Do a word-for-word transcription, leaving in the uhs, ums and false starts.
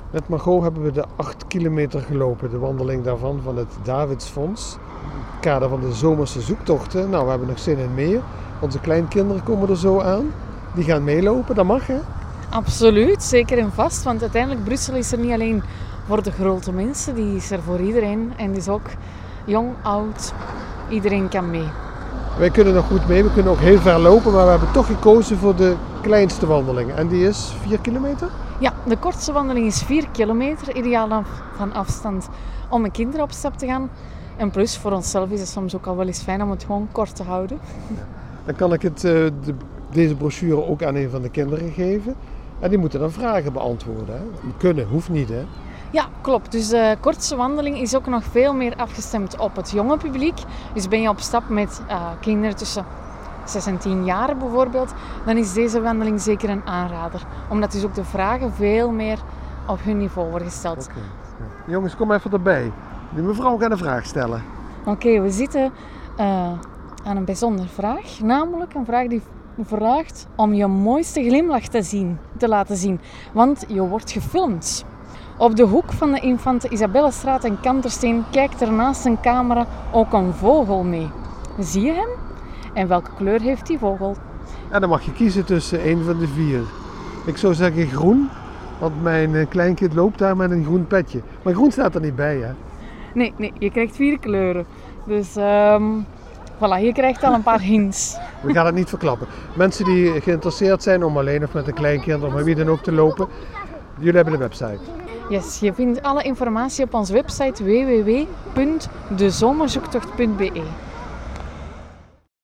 Met Margot hebben we de acht kilometer gelopen, de wandeling daarvan van het Davidsfonds. In het kader van de zomerse zoektochten. Nou, we hebben nog zin in meer. Onze kleinkinderen komen er zo aan. Die gaan meelopen, dat mag hè? Absoluut, zeker en vast. Want uiteindelijk Brussel is er niet alleen voor de grote mensen, die is er voor iedereen. En dus ook jong, oud, iedereen kan mee. Wij kunnen nog goed mee, we kunnen ook heel ver lopen, maar we hebben toch gekozen voor de kleinste wandeling. En die is vier kilometer? Ja, de kortste wandeling is vier kilometer, ideaal af, van afstand om met kinderen op stap te gaan. En plus, voor onszelf is het soms ook al wel eens fijn om het gewoon kort te houden. Ja. Dan kan ik het, uh, de, deze brochure ook aan een van de kinderen geven. En die moeten dan vragen beantwoorden. Hè? Kunnen, hoeft niet hè? Ja, klopt. Dus de kortste wandeling is ook nog veel meer afgestemd op het jonge publiek. Dus ben je op stap met uh, kinderen tussen zes en tien jaar bijvoorbeeld, dan is deze wandeling zeker een aanrader. Omdat dus ook de vragen veel meer op hun niveau worden gesteld. Okay. Ja. Jongens, kom even erbij. De mevrouw gaat een vraag stellen. Oké, okay, we zitten uh, aan een bijzondere vraag. Namelijk een vraag die vraagt om je mooiste glimlach te, zien, te laten zien. Want je wordt gefilmd. Op de hoek van de Infante Isabellestraat en Kantersteen kijkt er naast een camera ook een vogel mee. Zie je hem? En welke kleur heeft die vogel? Ja, dan mag je kiezen tussen een van de vier. Ik zou zeggen groen, want mijn kleinkind loopt daar met een groen petje. Maar groen staat er niet bij, hè? Nee, nee, je krijgt vier kleuren. Dus um, voilà, je krijgt al een paar hints. We gaan het niet verklappen. Mensen die geïnteresseerd zijn om alleen of met een kleinkind of met wie dan ook te lopen, jullie hebben de website. Yes, je vindt alle informatie op onze website w w w punt de zomerzoektocht punt b e.